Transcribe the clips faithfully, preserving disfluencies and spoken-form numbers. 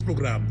Programme.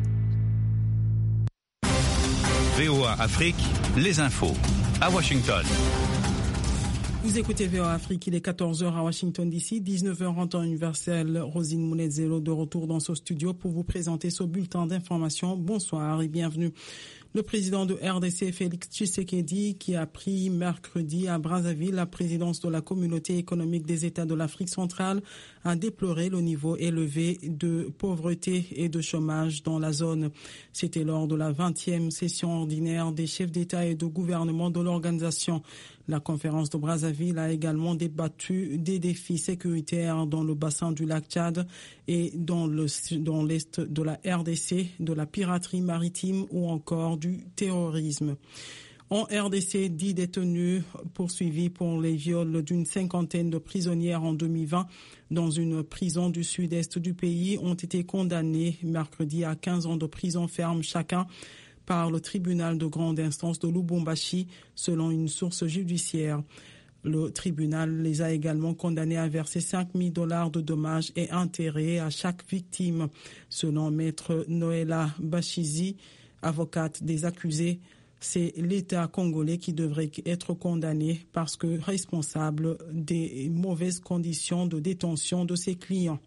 V O A Afrique, les infos, à Washington. Vous écoutez V O A Afrique, il est quatorze heures à Washington D C, dix-neuf heures en temps universel. Rosine Mounezelo de retour dans ce studio pour vous présenter ce bulletin d'information. Bonsoir et bienvenue. Le président de R D C, Félix Tshisekedi, qui a pris mercredi à Brazzaville la présidence de la Communauté économique des États de l'Afrique centrale, a déploré le niveau élevé de pauvreté et de chômage dans la zone. C'était lors de la vingtième session ordinaire des chefs d'État et de gouvernement de l'organisation. La conférence de Brazzaville a également débattu des défis sécuritaires dans le bassin du lac Tchad et dans le, dans l'est de la R D C, de la piraterie maritime ou encore du terrorisme. En R D C, dix détenus poursuivis pour les viols d'une cinquantaine de prisonnières en deux mille vingt dans une prison du sud-est du pays ont été condamnés mercredi à quinze ans de prison ferme chacun par le tribunal de grande instance de Lubumbashi, selon une source judiciaire. Le tribunal les a également condamnés à verser cinq mille dollars de dommages et intérêts à chaque victime. Selon maître Noëlla Bachizi, avocate des accusés, c'est l'État congolais qui devrait être condamné parce que responsable des mauvaises conditions de détention de ses clients.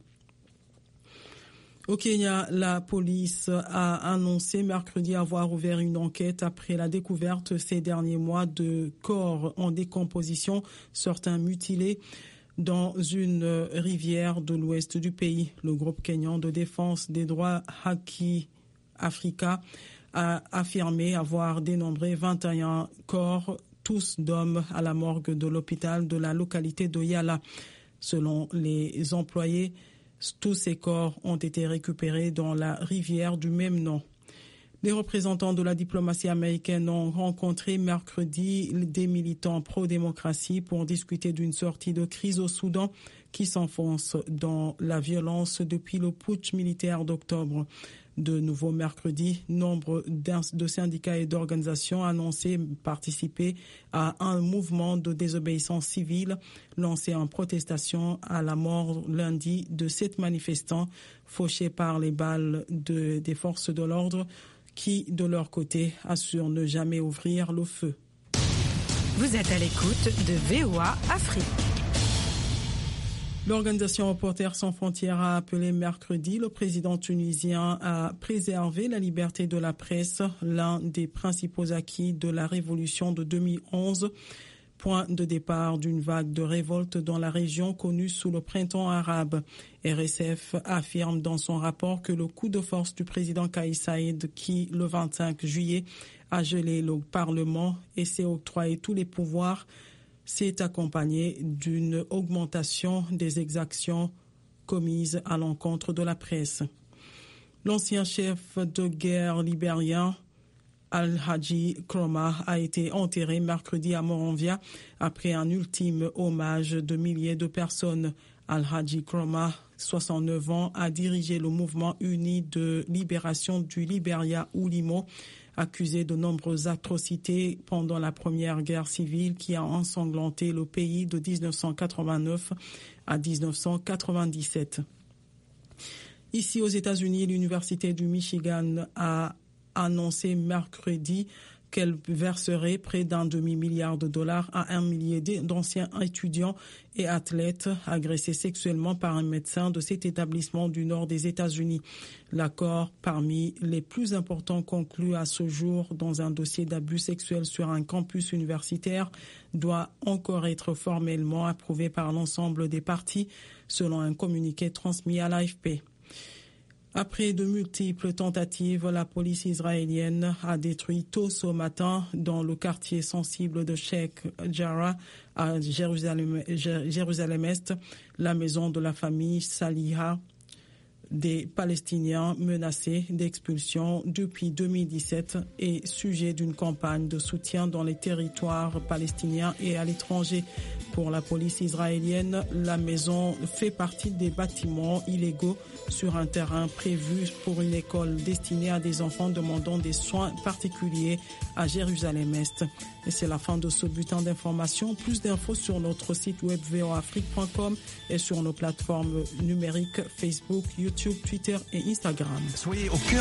Au Kenya, la police a annoncé mercredi avoir ouvert une enquête après la découverte ces derniers mois de corps en décomposition, certains mutilés, dans une rivière de l'ouest du pays. Le groupe kenyan de défense des droits Haki Africa a affirmé avoir dénombré vingt et un corps, tous d'hommes, à la morgue de l'hôpital de la localité de Yala. Selon les employés, tous ces corps ont été récupérés dans la rivière du même nom. Les représentants de la diplomatie américaine ont rencontré mercredi des militants pro-démocratie pour discuter d'une sortie de crise au Soudan qui s'enfonce dans la violence depuis le putsch militaire d'octobre. De nouveau mercredi, nombre de syndicats et d'organisations annoncé participer à un mouvement de désobéissance civile lancé en protestation à la mort lundi de sept manifestants fauchés par les balles de, des forces de l'ordre qui, de leur côté, assurent ne jamais ouvrir le feu. Vous êtes à l'écoute de V O A Afrique. L'organisation Reporters sans frontières a appelé mercredi le président tunisien à préserver la liberté de la presse, l'un des principaux acquis de la révolution de deux mille onze, point de départ d'une vague de révolte dans la région connue sous le printemps arabe. R S F affirme dans son rapport que le coup de force du président Kais Saied, qui le vingt-cinq juillet a gelé le Parlement et s'est octroyé tous les pouvoirs, s'est accompagné d'une augmentation des exactions commises à l'encontre de la presse. L'ancien chef de guerre libérien Al-Hadji Kroma a été enterré mercredi à Monrovia après un ultime hommage de milliers de personnes. Al-Hadji Kroma, soixante-neuf ans, a dirigé le mouvement uni de libération du Libéria Oulimo, accusé de nombreuses atrocités pendant la première guerre civile qui a ensanglanté le pays de dix-neuf cent quatre-vingt-neuf à dix-neuf cent quatre-vingt-dix-sept. Ici aux États-Unis, l'Université du Michigan a annoncé mercredi qu'elle verserait près d'un demi-milliard de dollars à un millier d'anciens étudiants et athlètes agressés sexuellement par un médecin de cet établissement du nord des États-Unis. L'accord, parmi les plus importants conclus à ce jour dans un dossier d'abus sexuels sur un campus universitaire, doit encore être formellement approuvé par l'ensemble des parties, selon un communiqué transmis à l'A F P. Après de multiples tentatives, la police israélienne a détruit tôt ce matin dans le quartier sensible de Sheikh Jarrah à Jérusalem, Jérusalem-Est la maison de la famille Saliha, des Palestiniens menacés d'expulsion depuis deux mille dix-sept et sujet d'une campagne de soutien dans les territoires palestiniens et à l'étranger. Pour la police israélienne, la maison fait partie des bâtiments illégaux sur un terrain prévu pour une école destinée à des enfants demandant des soins particuliers à Jérusalem-Est. Et c'est la fin de ce bulletin d'information. Plus d'infos sur notre site web v o afrique point com et sur nos plateformes numériques Facebook, YouTube YouTube, Twitter et Instagram. Soyez au cœur